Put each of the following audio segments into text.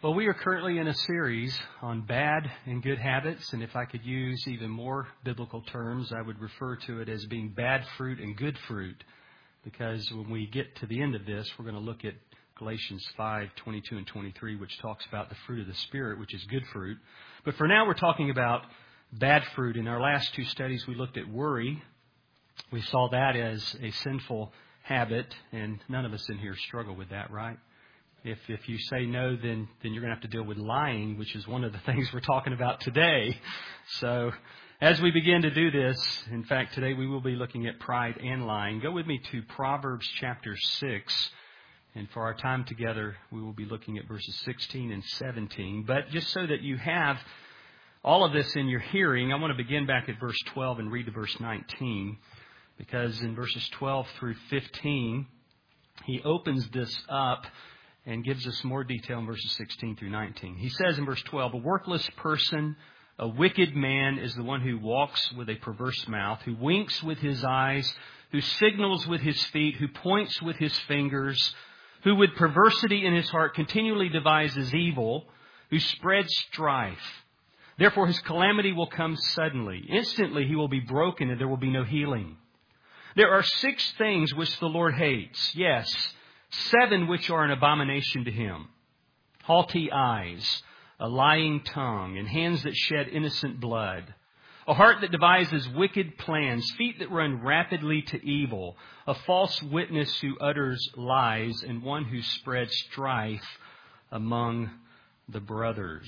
Well, we are currently in a series on bad and good habits, and if I could use even more biblical terms, I would refer to it as being bad fruit and good fruit, because when we get to the end of this, we're going to look at Galatians 5:22 and 23, which talks about the fruit of the Spirit, which is good fruit. But for now, we're talking about bad fruit. In our last two studies, we looked at worry. We saw that as a sinful habit, and none of us in here struggle with that, right? If you say no, then you're going to have to deal with lying, which is one of the things we're talking about today. So as we begin to do this, in fact, today we will be looking at pride and lying. Go with me to Proverbs chapter 6. And for our time together, we will be looking at verses 16 and 17. But just so that you have all of this in your hearing, I want to begin back at verse 12 and read to verse 19. Because in verses 12 through 15, he opens this up and gives us more detail in verses 16 through 19. He says in verse 12, "A worthless person, a wicked man is the one who walks with a perverse mouth, who winks with his eyes, who signals with his feet, who points with his fingers, who with perversity in his heart continually devises evil, who spreads strife. Therefore his calamity will come suddenly. Instantly he will be broken and there will be no healing. There are 6 things which the Lord hates. Yes, 7 which are an abomination to him. Haughty eyes, a lying tongue, and hands that shed innocent blood. A heart that devises wicked plans, feet that run rapidly to evil. A false witness who utters lies, and one who spreads strife among the brothers."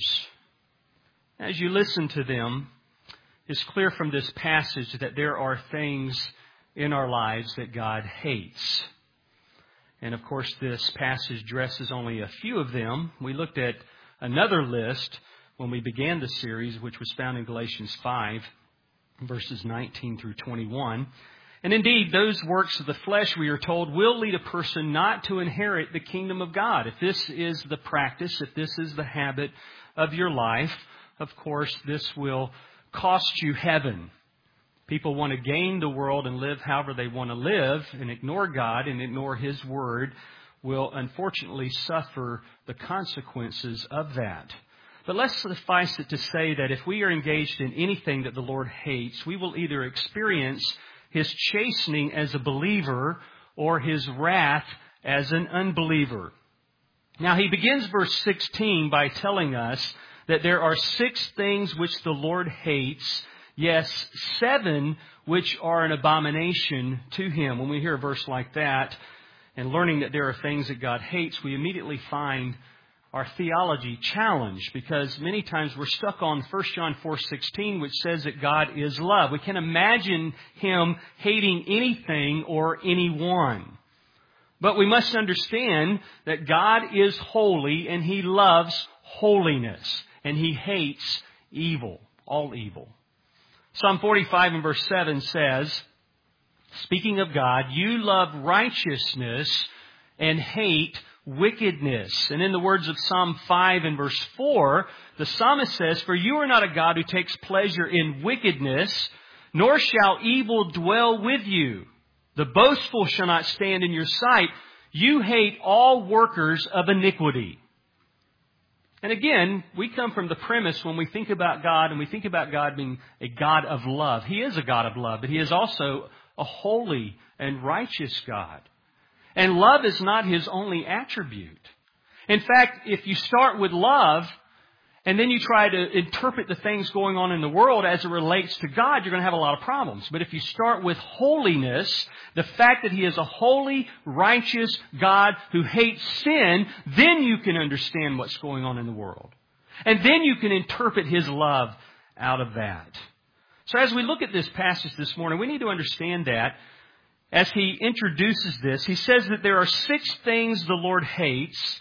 As you listen to them, it's clear from this passage that there are things in our lives that God hates. And of course, this passage addresses only a few of them. We looked at another list when we began the series, which was found in Galatians 5, verses 19 through 21. And indeed, those works of the flesh, we are told, will lead a person not to inherit the kingdom of God. If this is the practice, if this is the habit of your life, of course, this will cost you heaven. People want to gain the world and live however they want to live, and ignore God and ignore His Word will unfortunately suffer the consequences of that. But let's suffice it to say that if we are engaged in anything that the Lord hates, we will either experience His chastening as a believer or His wrath as an unbeliever. Now, he begins verse 16 by telling us that there are 6 things which the Lord hates. Yes, 7 which are an abomination to Him. When we hear a verse like that and learning that there are things that God hates, we immediately find our theology challenged, because many times we're stuck on 1 John 4:16, which says that God is love. We can't imagine Him hating anything or anyone. But we must understand that God is holy and He loves holiness, and He hates evil, all evil. Psalm 45 and verse 7 says, speaking of God, "You love righteousness and hate wickedness." And in the words of Psalm 5 and verse 4, the psalmist says, "For you are not a God who takes pleasure in wickedness, nor shall evil dwell with you. The boastful shall not stand in your sight. You hate all workers of iniquity." And again, we come from the premise when we think about God, and we think about God being a God of love. He is a God of love, but He is also a holy and righteous God. And love is not His only attribute. In fact, if you start with love, and then you try to interpret the things going on in the world as it relates to God, you're going to have a lot of problems. But if you start with holiness, the fact that He is a holy, righteous God who hates sin, then you can understand what's going on in the world. And then you can interpret His love out of that. So as we look at this passage this morning, we need to understand that as he introduces this, he says that there are 6 things the Lord hates.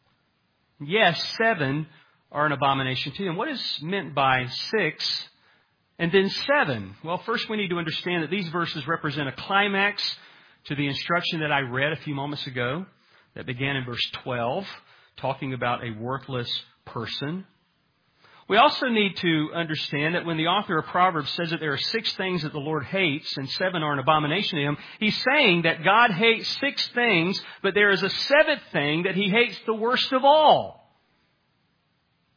Yes, 7 are an abomination to Him. What is meant by 6 and then 7? Well, first we need to understand that these verses represent a climax to the instruction that I read a few moments ago that began in verse 12, talking about a worthless person. We also need to understand that when the author of Proverbs says that there are 6 things that the Lord hates and 7 are an abomination to Him, he's saying that God hates 6 things, but there is a 7th thing that He hates the worst of all.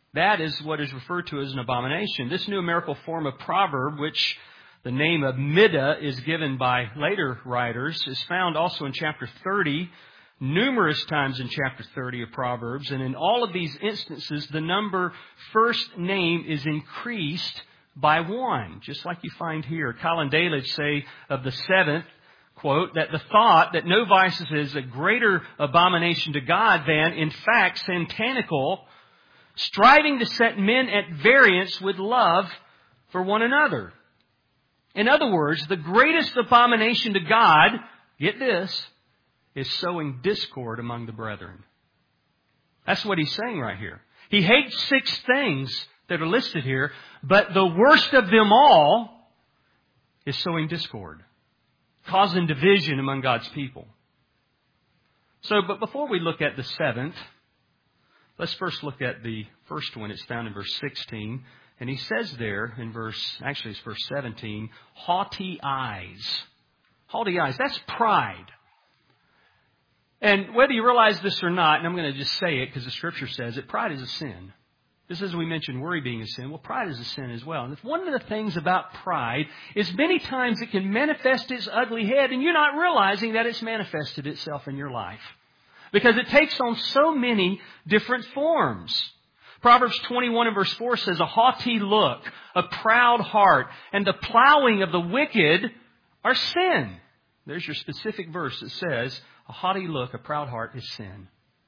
That is what is referred to as an abomination. This numerical form of proverb, which the name of Middah is given by later writers, is found also in chapter 30, numerous times in chapter 30 of Proverbs. And in all of these instances, the number first name is increased by 1, just like you find here. Colin Dalich say of the 7th, quote, that the thought that no vice is a greater abomination to God than, in fact, Santanical, striving to set men at variance with love for one another. In other words, the greatest abomination to God, get this, is sowing discord among the brethren. That's what he's saying right here. He hates 6 things that are listed here, but the worst of them all is sowing discord, causing division among God's people. But before we look at the 7th, let's first look at the first one. It's found in verse 16. And he says there in verse 17, haughty eyes. Haughty eyes, that's pride. And whether you realize this or not, and I'm going to just say it because the Scripture says it, pride is a sin. Just as we mentioned worry being a sin, well, pride is a sin as well. And one of the things about pride is many times it can manifest its ugly head and you're not realizing that it's manifested itself in your life. Because it takes on so many different forms. Proverbs 21 and verse 4 says, a haughty look, a proud heart, and the plowing of the wicked are sin. There's your specific verse that says, a haughty look, a proud heart is sin.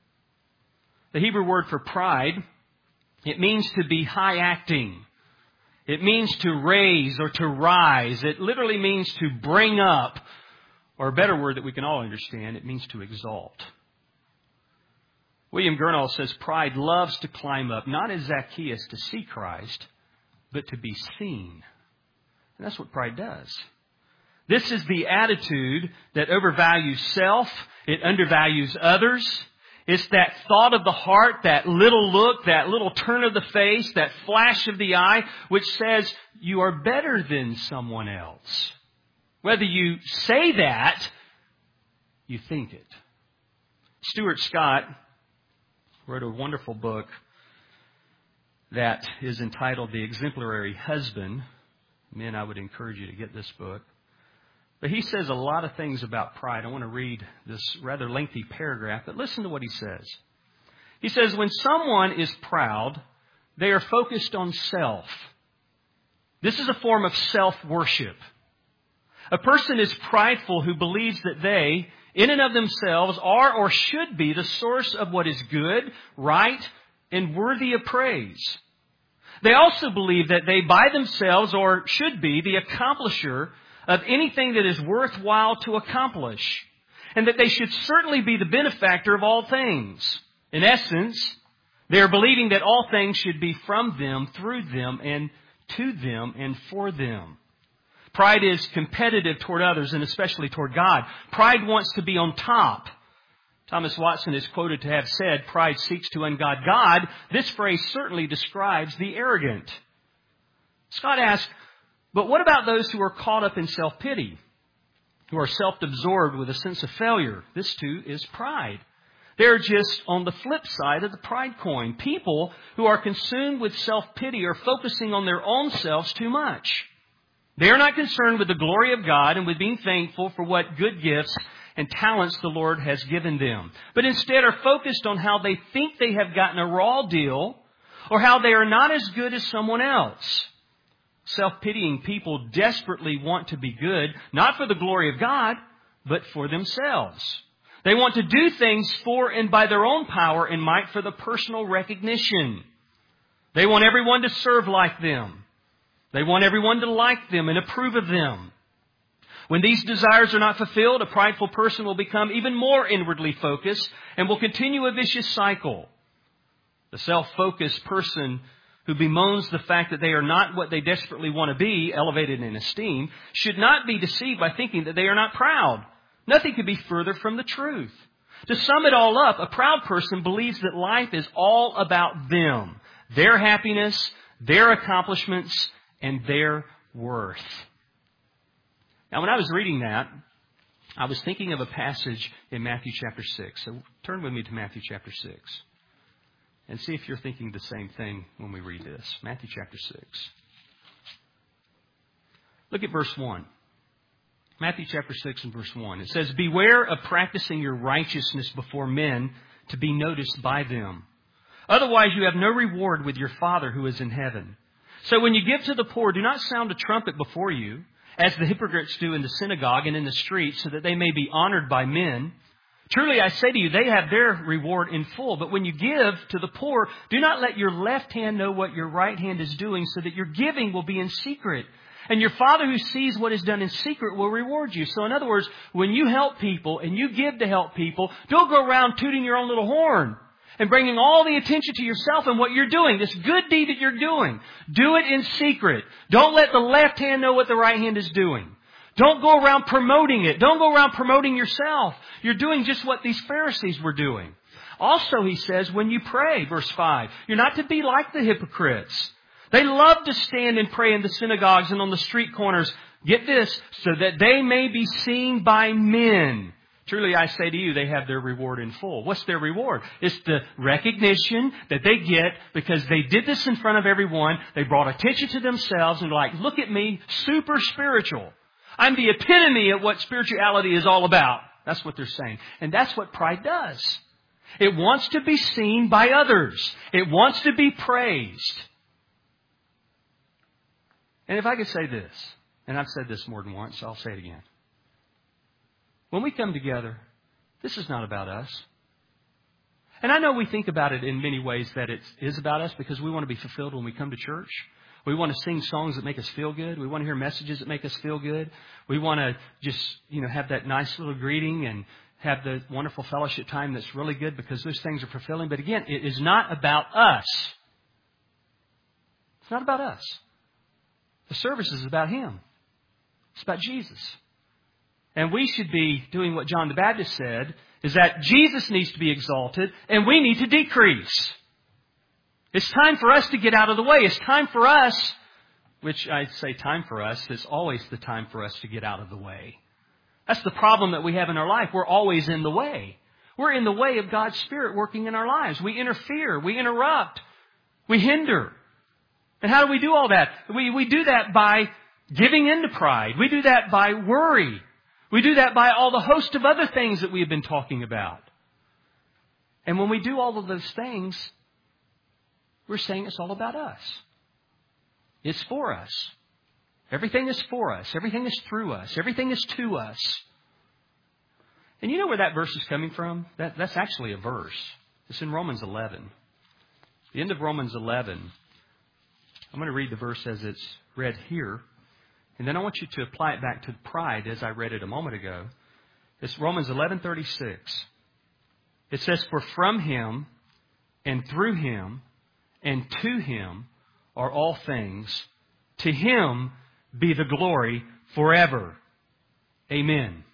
The Hebrew word for pride, it means to be high acting. It means to raise or to rise. It literally means to bring up. Or a better word that we can all understand, it means to exalt. William Gurnall says pride loves to climb up, not as Zacchaeus to see Christ, but to be seen. And that's what pride does. This is the attitude that overvalues self. It undervalues others. It's that thought of the heart, that little look, that little turn of the face, that flash of the eye, which says you are better than someone else. Whether you say that, you think it. Stuart Scott wrote a wonderful book that is entitled The Exemplary Husband. Men, I would encourage you to get this book. But he says a lot of things about pride. I want to read this rather lengthy paragraph, but listen to what he says. He says, when someone is proud, they are focused on self. This is a form of self-worship. A person is prideful who believes that they, in and of themselves, are or should be the source of what is good, right, and worthy of praise. They also believe that they by themselves, or should be, the accomplisher of anything that is worthwhile to accomplish, and that they should certainly be the benefactor of all things. In essence, they are believing that all things should be from them, through them, and to them, and for them. Pride is competitive toward others, and especially toward God. Pride wants to be on top. Thomas Watson is quoted to have said, pride seeks to ungod God. This phrase certainly describes the arrogant. Scott asked, but what about those who are caught up in self-pity, who are self-absorbed with a sense of failure? This too is pride. They're just on the flip side of the pride coin. People who are consumed with self-pity are focusing on their own selves too much. They are not concerned with the glory of God and with being thankful for what good gifts and talents the Lord has given them, but instead are focused on how they think they have gotten a raw deal or how they are not as good as someone else. Self-pitying people desperately want to be good, not for the glory of God, but for themselves. They want to do things for and by their own power and might for the personal recognition. They want everyone to serve like them. They want everyone to like them and approve of them. When these desires are not fulfilled, a prideful person will become even more inwardly focused and will continue a vicious cycle. The self-focused person who bemoans the fact that they are not what they desperately want to be, elevated in esteem, should not be deceived by thinking that they are not proud. Nothing could be further from the truth. To sum it all up, a proud person believes that life is all about them, their happiness, their accomplishments, and their worth. Now, when I was reading that, I was thinking of a passage in Matthew chapter 6. So turn with me to Matthew chapter 6. and see if you're thinking the same thing when we read this. Matthew chapter 6. Look at verse 1. Matthew chapter 6 and verse 1. It says, "Beware of practicing your righteousness before men to be noticed by them. Otherwise you have no reward with your Father who is in heaven. So when you give to the poor, do not sound a trumpet before you, as the hypocrites do in the synagogue and in the streets, so that they may be honored by men. Truly I say to you, they have their reward in full. But when you give to the poor, do not let your left hand know what your right hand is doing, so that your giving will be in secret. And your Father who sees what is done in secret will reward you." So in other words, when you help people and you give to help people, don't go around tooting your own little horn and bringing all the attention to yourself and what you're doing, this good deed that you're doing. Do it in secret. Don't let the left hand know what the right hand is doing. Don't go around promoting it. Don't go around promoting yourself. You're doing just what these Pharisees were doing. Also, he says, when you pray, verse 5, you're not to be like the hypocrites. They love to stand and pray in the synagogues and on the street corners. Get this, so that they may be seen by men. Truly I say to you, they have their reward in full. What's their reward? It's the recognition that they get because they did this in front of everyone. They brought attention to themselves and like, look at me, super spiritual. I'm the epitome of what spirituality is all about. That's what they're saying. And that's what pride does. It wants to be seen by others. It wants to be praised. And if I could say this, and I've said this more than once, so I'll say it again. When we come together, this is not about us. And I know we think about it in many ways that it is about us because we want to be fulfilled when we come to church. We want to sing songs that make us feel good. We want to hear messages that make us feel good. We want to just, have that nice little greeting and have the wonderful fellowship time that's really good because those things are fulfilling. But again, it is not about us. It's not about us. The service is about Him. It's about Jesus. And we should be doing what John the Baptist said, is that Jesus needs to be exalted and we need to decrease. It's time for us to get out of the way. It's time for us, which I say time for us, it's always the time for us to get out of the way. That's the problem that we have in our life. We're always in the way. We're in the way of God's Spirit working in our lives. We interfere. We interrupt. We hinder. And how do we do all that? We do that by giving in to pride. We do that by worry. We do that by all the host of other things that we have been talking about. And when we do all of those things, we're saying it's all about us. It's for us. Everything is for us. Everything is through us. Everything is to us. And you know where that verse is coming from? That's actually a verse. It's in Romans 11. The end of Romans 11. I'm going to read the verse as it's read here. And then I want you to apply it back to pride as I read it a moment ago. It's Romans 11:36. It says, "For from Him and through Him and to Him are all things. To Him be the glory forever. Amen."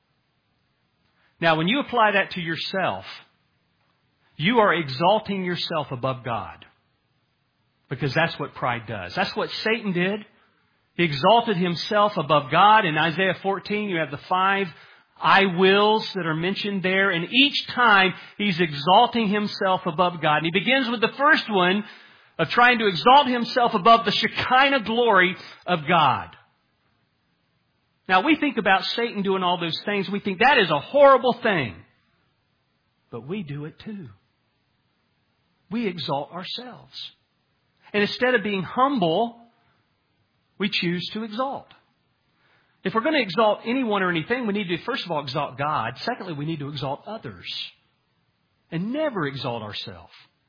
Now, when you apply that to yourself, you are exalting yourself above God. Because that's what pride does. That's what Satan did. He exalted himself above God. In Isaiah 14, you have the 5 I wills that are mentioned there. And each time, he's exalting himself above God. And he begins with the first one of trying to exalt himself above the Shekinah glory of God. Now, we think about Satan doing all those things. We think that is a horrible thing. But we do it too. We exalt ourselves. And instead of being humble, we choose to exalt. If we're going to exalt anyone or anything, we need to, first of all, exalt God. Secondly, we need to exalt others. And never exalt ourselves.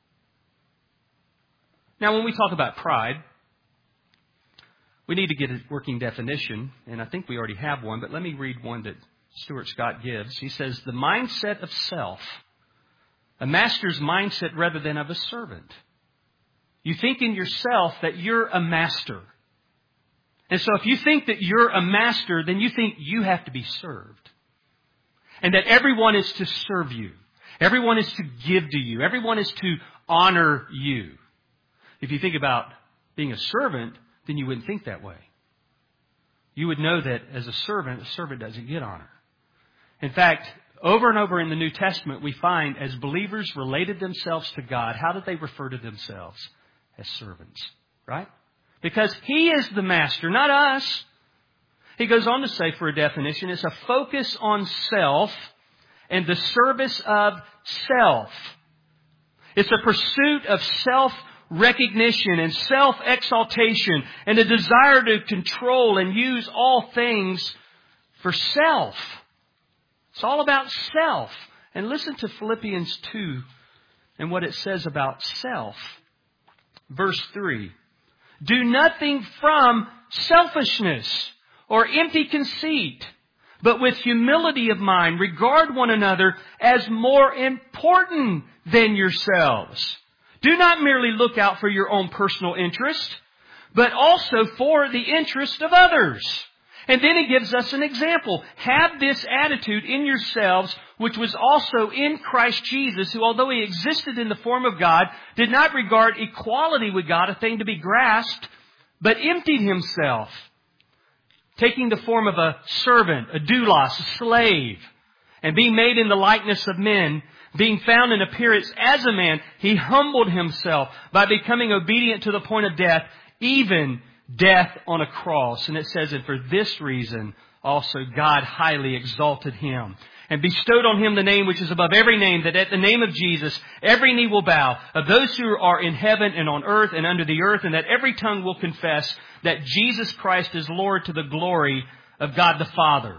Now, when we talk about pride, we need to get a working definition. And I think we already have one, but let me read one that Stuart Scott gives. He says, "The mindset of self, a master's mindset rather than of a servant. You think in yourself that you're a master. And so if you think that you're a master, then you think you have to be served. And that everyone is to serve you. Everyone is to give to you. Everyone is to honor you. If you think about being a servant, then you wouldn't think that way. You would know that as a servant doesn't get honor. In fact, Over and over in the New Testament, we find as believers related themselves to God, how did they refer to themselves? As servants, right? Because He is the master, not us. He goes on to say for a definition, it's a focus on self and the service of self. It's a pursuit of self-recognition and self-exaltation and a desire to control and use all things for self. It's all about self. And listen to Philippians 2 and what it says about self. Verse 3. Do nothing from selfishness or empty conceit, but with humility of mind regard one another as more important than yourselves. Do not merely look out for your own personal interest, but also for the interest of others. And then He gives us an example. Have this attitude in yourselves, which was also in Christ Jesus, who, although He existed in the form of God, did not regard equality with God a thing to be grasped, but emptied Himself, taking the form of a servant, a doulos, a slave, and being made in the likeness of men, being found in appearance as a man, He humbled Himself by becoming obedient to the point of death, even death on a cross. And it says, and for this reason also God highly exalted Him and bestowed on Him the name which is above every name, that at the name of Jesus every knee will bow, of those who are in heaven and on earth and under the earth, and that every tongue will confess that Jesus Christ is Lord, to the glory of God the Father.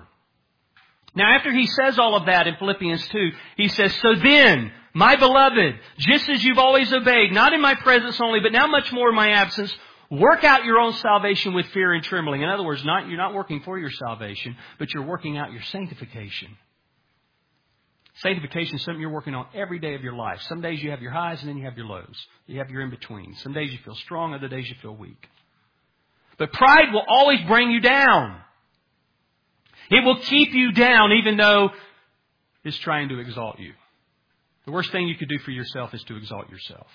Now after He says all of that in Philippians 2, He says, so then, my beloved, just as you've always obeyed, not in my presence only, but now much more in my absence, work out your own salvation with fear and trembling. In other words, you're not working for your salvation, but you're working out your sanctification. Sanctification is something you're working on every day of your life. Some days you have your highs and then you have your lows. You have your in-between. Some days you feel strong, other days you feel weak. But pride will always bring you down. It will keep you down even though it's trying to exalt you. The worst thing you could do for yourself is to exalt yourself.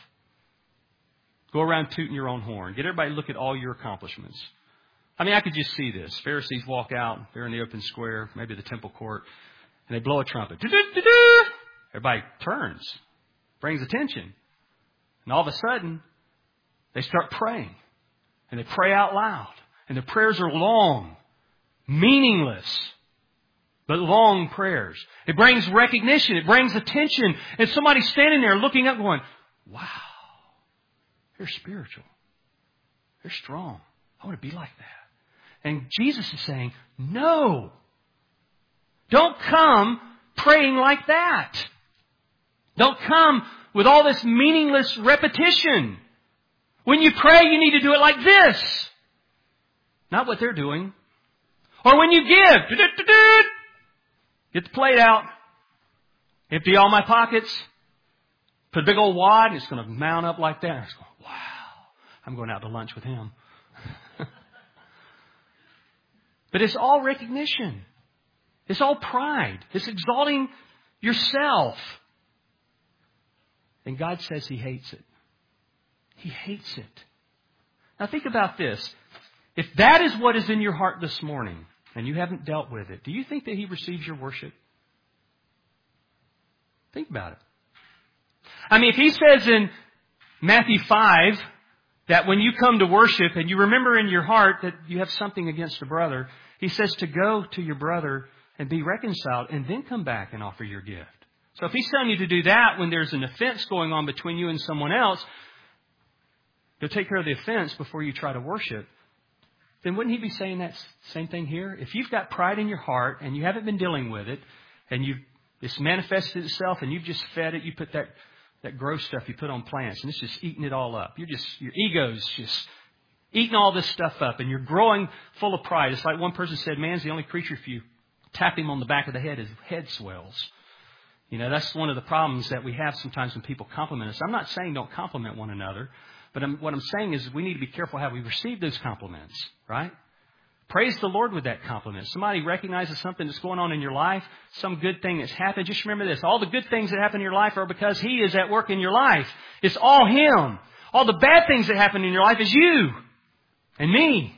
Go around tooting your own horn. Get everybody to look at all your accomplishments. I mean, I could just see this. Pharisees walk out. They're in the open square, maybe the temple court, and they blow a trumpet. Everybody turns, brings attention. And all of a sudden, they start praying. And they pray out loud. And the prayers are long, meaningless, but long prayers. It brings recognition. It brings attention. And somebody's standing there looking up going, wow. They're spiritual. They're strong. I want to be like that. And Jesus is saying, no. Don't come praying like that. Don't come with all this meaningless repetition. When you pray, you need to do it like this. Not what they're doing. Or when you give. Get the plate out. Empty all my pockets. Put a big old wad and it's going to mount up like that. It's going, wow, I'm going out to lunch with him. But it's all recognition. It's all pride. It's exalting yourself. And God says He hates it. He hates it. Now think about this. If that is what is in your heart this morning and you haven't dealt with it, do you think that He receives your worship? Think about it. I mean, if He says in Matthew 5 that when you come to worship and you remember in your heart that you have something against a brother, He says to go to your brother and be reconciled and then come back and offer your gift. So if He's telling you to do that when there's an offense going on between you and someone else, you'll take care of the offense before you try to worship, then wouldn't He be saying that same thing here? If you've got pride in your heart and you haven't been dealing with it and it's manifested itself and you've just fed it, you put that gross stuff you put on plants and it's just eating it all up. Your ego's just eating all this stuff up and you're growing full of pride. It's like one person said, man's the only creature if you tap him on the back of the head, his head swells. You know, that's one of the problems that we have sometimes when people compliment us. I'm not saying don't compliment one another, but what I'm saying is we need to be careful how we receive those compliments, right? Praise the Lord with that compliment. Somebody recognizes something that's going on in your life, some good thing that's happened. Just remember this. All the good things that happen in your life are because He is at work in your life. It's all Him. All the bad things that happen in your life is you and me.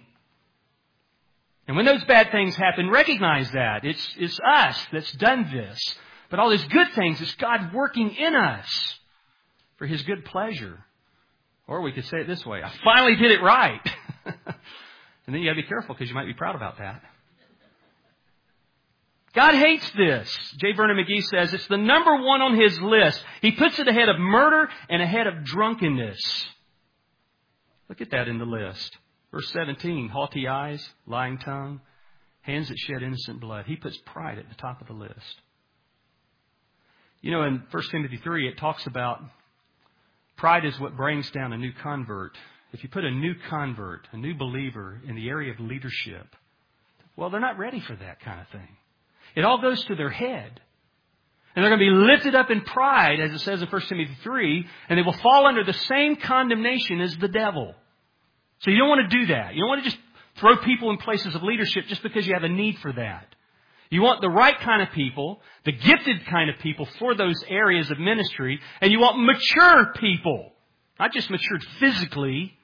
And when those bad things happen, recognize that. It's us that's done this. But all these good things is God working in us for His good pleasure. Or we could say it this way, I finally did it right. And then you got to be careful because you might be proud about that. God hates this. J. Vernon McGee says it's the number one on His list. He puts it ahead of murder and ahead of drunkenness. Look at that in the list. Verse 17, haughty eyes, lying tongue, hands that shed innocent blood. He puts pride at the top of the list. You know, in 1 Timothy 3, it talks about pride is what brings down a new convert. If you put a new convert, a new believer in the area of leadership, well, they're not ready for that kind of thing. It all goes to their head. And they're going to be lifted up in pride, as it says in 1 Timothy 3, and they will fall under the same condemnation as the devil. So you don't want to do that. You don't want to just throw people in places of leadership just because you have a need for that. You want the right kind of people, the gifted kind of people for those areas of ministry, and you want mature people. Not just matured physically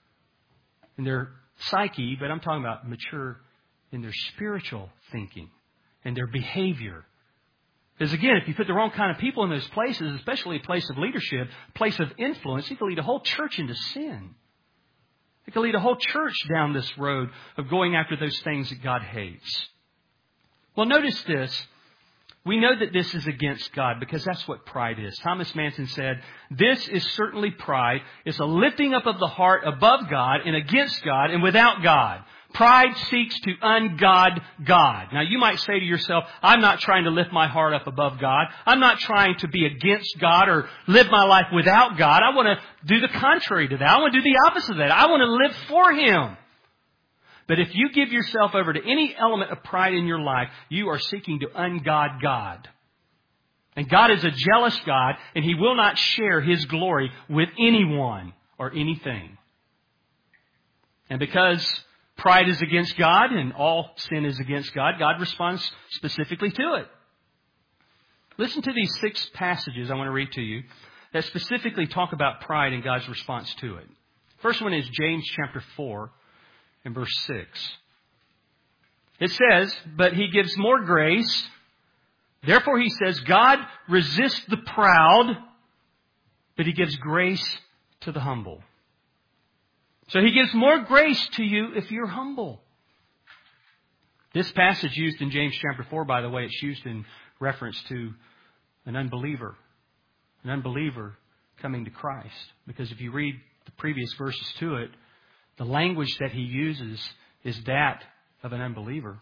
in their psyche, but I'm talking about mature in their spiritual thinking and their behavior. Because again, if you put the wrong kind of people in those places, especially a place of leadership, a place of influence, it can lead a whole church into sin. It can lead a whole church down this road of going after those things that God hates. Well, notice this. We know that this is against God because that's what pride is. Thomas Manson said, this is certainly pride. It's a lifting up of the heart above God and against God and without God. Pride seeks to ungod God. Now, you might say to yourself, I'm not trying to lift my heart up above God. I'm not trying to be against God or live my life without God. I want to do the contrary to that. I want to do the opposite of that. I want to live for Him. But if you give yourself over to any element of pride in your life, you are seeking to ungod God. And God is a jealous God, and He will not share His glory with anyone or anything. And because pride is against God and all sin is against God, God responds specifically to it. Listen to these 6 passages I want to read to you that specifically talk about pride and God's response to it. First one is James chapter 4 and verse 6. It says, but He gives more grace. Therefore, He says, God resists the proud, but He gives grace to the humble. So He gives more grace to you if you're humble. This passage used in James chapter 4, by the way, it's used in reference to an unbeliever. An unbeliever coming to Christ. Because if you read the previous verses to it, the language that he uses is that of an unbeliever.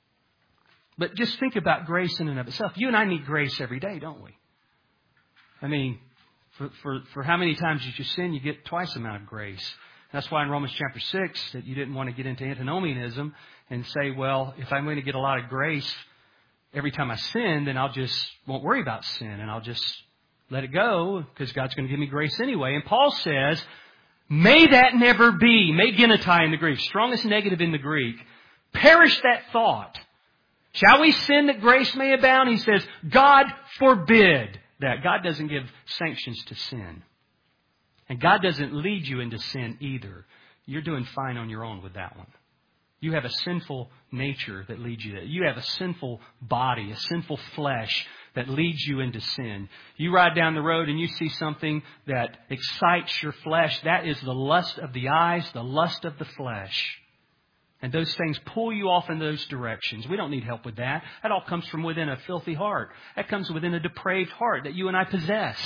But just think about grace in and of itself. You and I need grace every day, don't we? I mean, for how many times did you sin, you get twice the amount of grace. That's why in Romans chapter 6 that you didn't want to get into antinomianism and say, well, if I'm going to get a lot of grace every time I sin, then I'll just won't worry about sin and I'll just let it go because God's going to give me grace anyway. And Paul says, may that never be. May genetai in the Greek, strongest negative in the Greek. Perish that thought. Shall we sin that grace may abound? He says, God forbid that. God doesn't give sanctions to sin. And God doesn't lead you into sin either. You're doing fine on your own with that one. You have a sinful nature that leads you there. You have a sinful body, a sinful flesh that leads you into sin. You ride down the road and you see something that excites your flesh. That is the lust of the eyes, the lust of the flesh. And those things pull you off in those directions. We don't need help with that. That all comes from within a filthy heart. That comes within a depraved heart that you and I possess.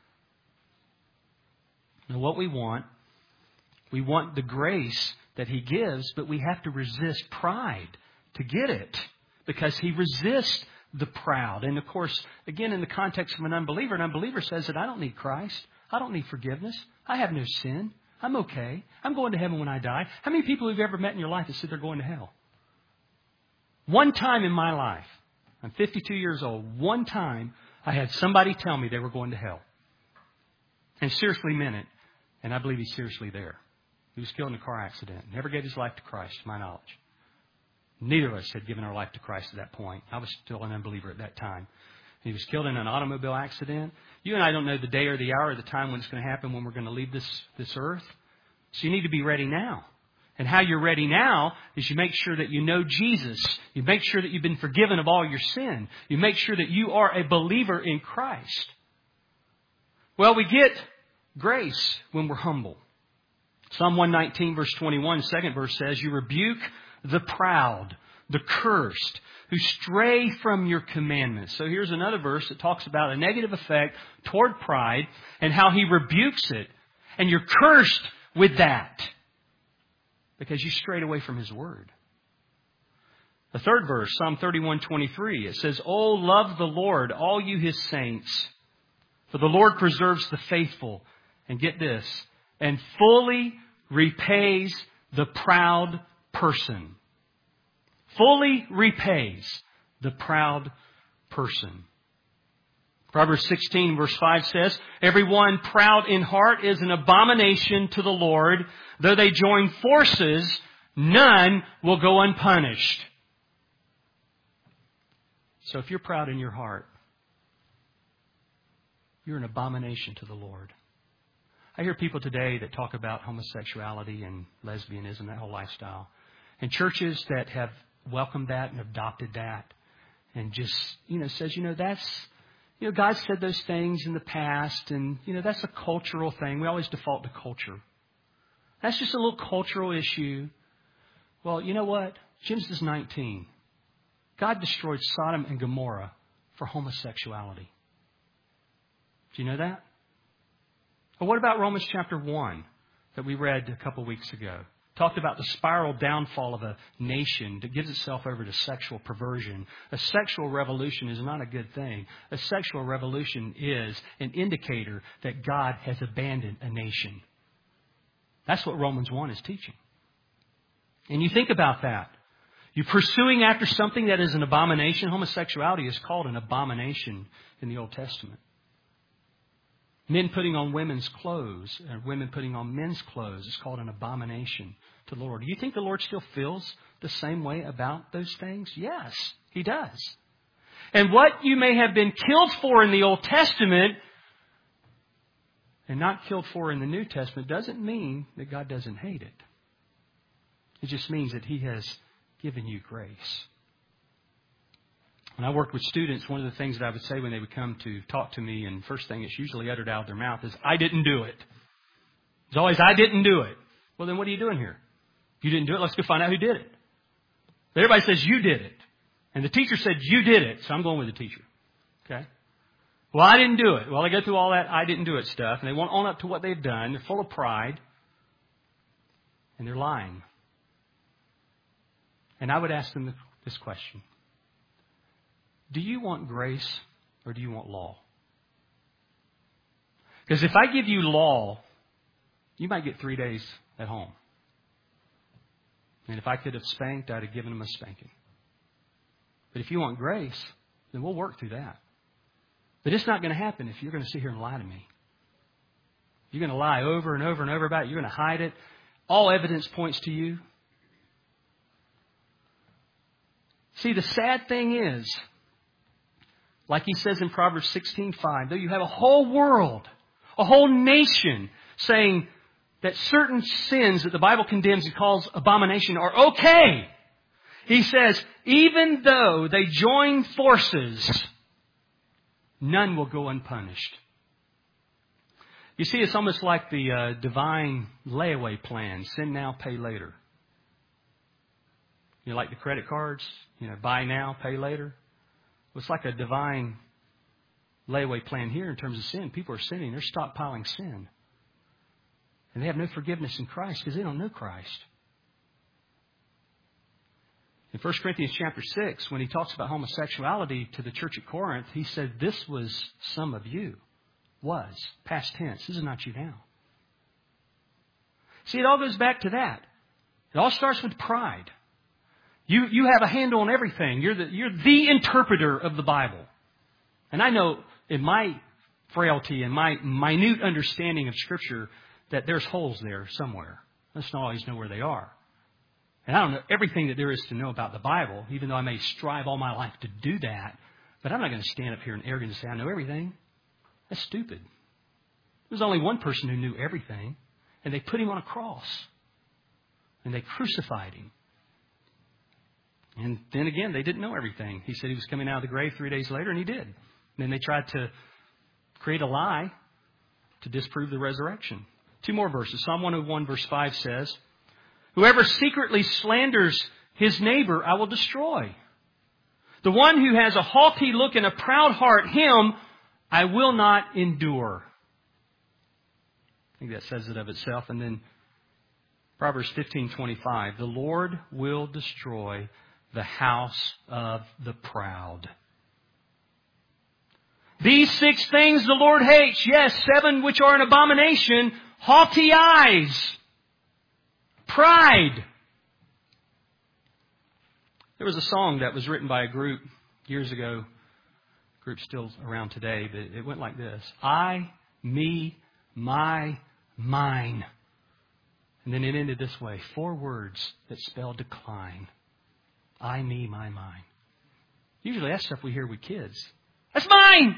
Now, what we want the grace that He gives, but we have to resist pride to get it because He resists the proud. And of course, again, in the context of an unbeliever says that I don't need Christ. I don't need forgiveness. I have no sin. I'm okay. I'm going to heaven when I die. How many people have you ever met in your life that said they're going to hell? One time in my life, I'm 52 years old, one time I had somebody tell me they were going to hell. And seriously meant it. And I believe he's seriously there. He was killed in a car accident. Never gave his life to Christ, to my knowledge. Neither of us had given our life to Christ at that point. I was still an unbeliever at that time. He was killed in an automobile accident. You and I don't know the day or the hour or the time when it's going to happen, when we're going to leave this earth. So you need to be ready now. And how you're ready now is you make sure that you know Jesus. You make sure that you've been forgiven of all your sin. You make sure that you are a believer in Christ. Well, we get grace when we're humble. Psalm 119 verse 21, second verse says, you rebuke the proud, the cursed, who stray from your commandments. So here's another verse that talks about a negative effect toward pride and how He rebukes it. And you're cursed with that because you strayed away from His Word. The third verse, Psalm 31:23, it says, "Oh, love the Lord, all you His saints, for the Lord preserves the faithful." And get this, and fully repays the proud person. Fully repays the proud person. Proverbs 16 verse 5 says, "Everyone proud in heart is an abomination to the Lord. Though they join forces, none will go unpunished." So if you're proud in your heart, you're an abomination to the Lord. I hear people today that talk about homosexuality and lesbianism, that whole lifestyle. And churches that have welcomed that and adopted that and just, says, that's, God said those things in the past and, that's a cultural thing. We always default to culture. That's just a little cultural issue. Well, you know what? Genesis 19. God destroyed Sodom and Gomorrah for homosexuality. Do you know that? Well, what about Romans chapter 1 that we read a couple weeks ago? Talked about the spiral downfall of a nation that gives itself over to sexual perversion. A sexual revolution is not a good thing. A sexual revolution is an indicator that God has abandoned a nation. That's what Romans 1 is teaching. And you think about that. You're pursuing after something that is an abomination. Homosexuality is called an abomination in the Old Testament. Men putting on women's clothes and women putting on men's clothes is called an abomination to the Lord. Do you think the Lord still feels the same way about those things? Yes, He does. And what you may have been killed for in the Old Testament and not killed for in the New Testament doesn't mean that God doesn't hate it. It just means that He has given you grace. When I worked with students, one of the things that I would say when they would come to talk to me, and first thing it's usually uttered out of their mouth is, "I didn't do it." It's always, "I didn't do it." Well, then what are you doing here? You didn't do it. Let's go find out who did it. But everybody says you did it. And the teacher said you did it. So I'm going with the teacher. Okay? Well, I didn't do it. Well, they go through all that "I didn't do it" stuff, and they won't own up to what they've done. They're full of pride. And they're lying. And I would ask them this question. Do you want grace or do you want law? Because if I give you law, you might get 3 days at home. And if I could have spanked, I'd have given them a spanking. But if you want grace, then we'll work through that. But it's not going to happen if you're going to sit here and lie to me. You're going to lie over and over and over about it. You're going to hide it. All evidence points to you. See, the sad thing is, like he says in Proverbs 16:5, though you have a whole world, a whole nation saying that certain sins that the Bible condemns and calls abomination are okay. He says, even though they join forces, none will go unpunished. You see, it's almost like the divine layaway plan, send now, pay later. Like the credit cards, buy now, pay later. It's like a divine layaway plan here in terms of sin. People are sinning. They're stockpiling sin. And they have no forgiveness in Christ because they don't know Christ. In 1 Corinthians chapter 6, when he talks about homosexuality to the church at Corinth, he said, this was some of you. Was. Past tense. This is not you now. See, it all goes back to that. It all starts with pride. You have a handle on everything. You're the interpreter of the Bible. And I know in my frailty and my minute understanding of Scripture that there's holes there somewhere. I just don't always know where they are. And I don't know everything that there is to know about the Bible, even though I may strive all my life to do that. But I'm not going to stand up here in arrogance and say I know everything. That's stupid. There's only one person who knew everything, and they put him on a cross. And they crucified him. And then again, they didn't know everything. He said he was coming out of the grave 3 days later, and he did. And then they tried to create a lie to disprove the resurrection. 2 more verses. Psalm 101 verse 5 says, "Whoever secretly slanders his neighbor, I will destroy. The one who has a haughty look and a proud heart, him I will not endure." I think that says it of itself. And then Proverbs 15:25, "The Lord will destroy the house of the proud." These 6 things the Lord hates. Yes, 7 which are an abomination. Haughty eyes. Pride. There was a song that was written by a group years ago. The group's still around today, but it went like this. I, me, my, mine. And then it ended this way. 4 words that spell decline. I, me, my, mine. Usually that's stuff we hear with kids. That's mine!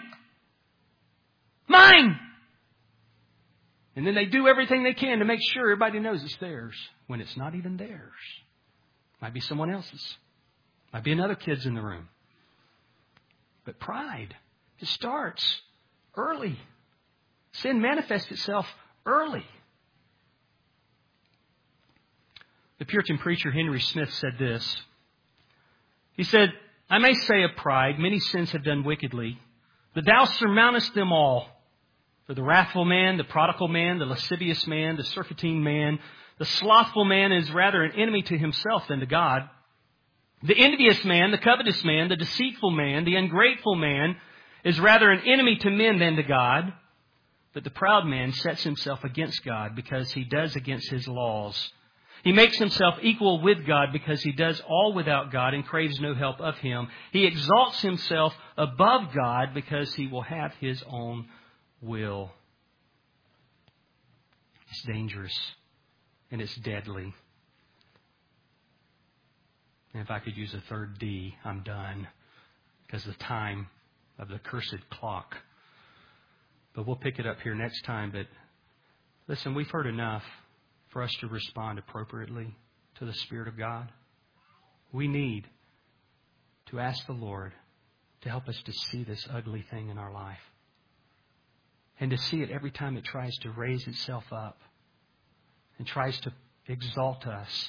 Mine! And then they do everything they can to make sure everybody knows it's theirs when it's not even theirs. Might be someone else's. Might be another kid's in the room. But pride, it starts early. Sin manifests itself early. The Puritan preacher Henry Smith said this. He said, "I may say of pride, many sins have done wickedly, but thou surmountest them all. For the wrathful man, the prodigal man, the lascivious man, the surfeiting man, the slothful man is rather an enemy to himself than to God. The envious man, the covetous man, the deceitful man, the ungrateful man is rather an enemy to men than to God. But the proud man sets himself against God because he does against his laws. He makes himself equal with God because he does all without God and craves no help of Him. He exalts himself above God because he will have his own will." It's dangerous and it's deadly. And if I could use a third D, I'm done because of the time of the cursed clock. But we'll pick it up here next time. But listen, we've heard enough for us to respond appropriately to the Spirit of God. We need to ask the Lord to help us to see this ugly thing in our life. And to see it every time it tries to raise itself up and tries to exalt us.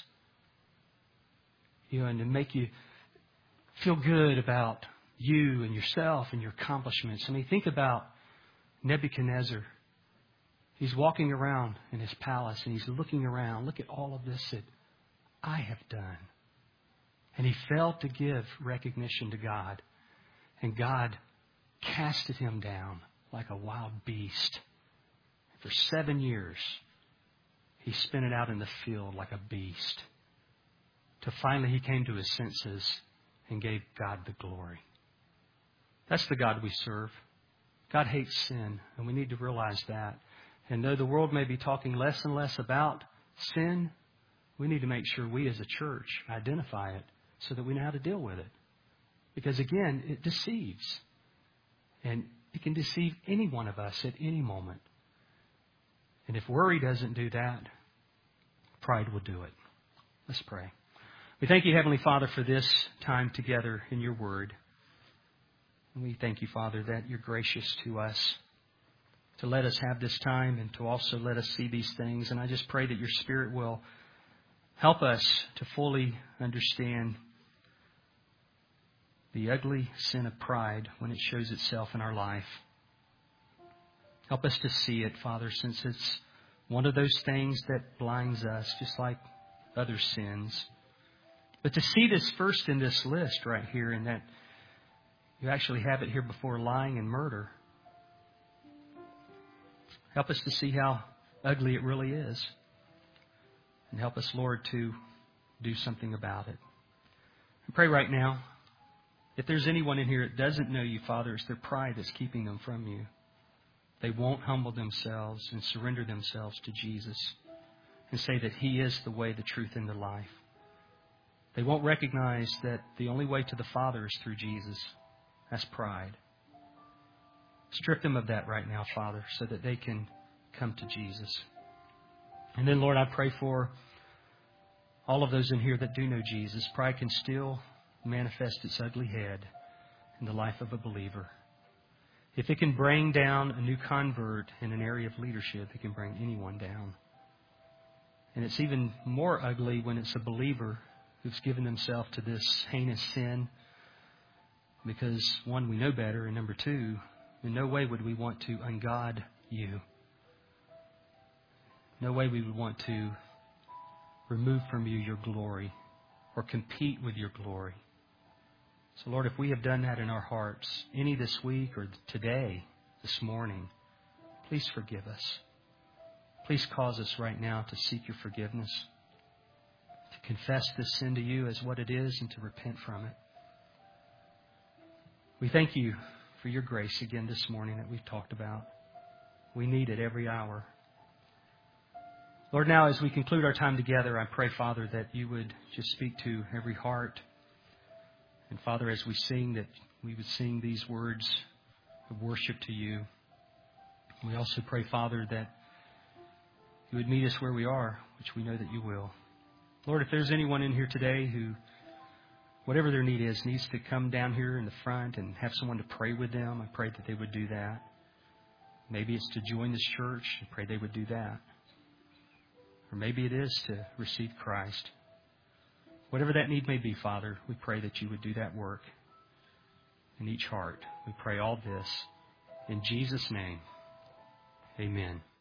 And to make you feel good about you and yourself and your accomplishments. I mean, think about Nebuchadnezzar. He's walking around in his palace and he's looking around. Look at all of this that I have done. And he failed to give recognition to God. And God casted him down like a wild beast. For 7 years, he spent it out in the field like a beast. Till finally he came to his senses and gave God the glory. That's the God we serve. God hates sin, and we need to realize that. And though the world may be talking less and less about sin, we need to make sure we as a church identify it so that we know how to deal with it. Because again, it deceives. And it can deceive any one of us at any moment. And if worry doesn't do that, pride will do it. Let's pray. We thank you, Heavenly Father, for this time together in your word. And we thank you, Father, that you're gracious to us to let us have this time and to also let us see these things. And I just pray that your Spirit will help us to fully understand the ugly sin of pride when it shows itself in our life. Help us to see it, Father, since it's one of those things that blinds us, just like other sins. But to see this first in this list right here, and that you actually have it here before lying and murder. Help us to see how ugly it really is. And help us, Lord, to do something about it. I pray right now, if there's anyone in here that doesn't know you, Father, it's their pride that's keeping them from you. They won't humble themselves and surrender themselves to Jesus and say that He is the way, the truth, and the life. They won't recognize that the only way to the Father is through Jesus. That's pride. Strip them of that right now, Father, so that they can come to Jesus. And then, Lord, I pray for all of those in here that do know Jesus, pride can still manifest its ugly head in the life of a believer. If it can bring down a new convert in an area of leadership, it can bring anyone down. And it's even more ugly when it's a believer who's given themselves to this heinous sin because, one, we know better, and number two, in no way would we want to ungod you. No way we would want to remove from you your glory or compete with your glory. So, Lord, if we have done that in our hearts, any this week or today, this morning, please forgive us. Please cause us right now to seek your forgiveness, to confess this sin to you as what it is and to repent from it. We thank you for your grace again this morning that we've talked about. We need it every hour. Lord, now as we conclude our time together, I pray, Father, that you would just speak to every heart. And Father, as we sing, that we would sing these words of worship to you. We also pray, Father, that you would meet us where we are, which we know that you will. Lord, if there's anyone in here today who, whatever their need is, needs to come down here in the front and have someone to pray with them, I pray that they would do that. Maybe it's to join this church. I pray they would do that. Or maybe it is to receive Christ. Whatever that need may be, Father, we pray that you would do that work in each heart. We pray all this in Jesus' name. Amen.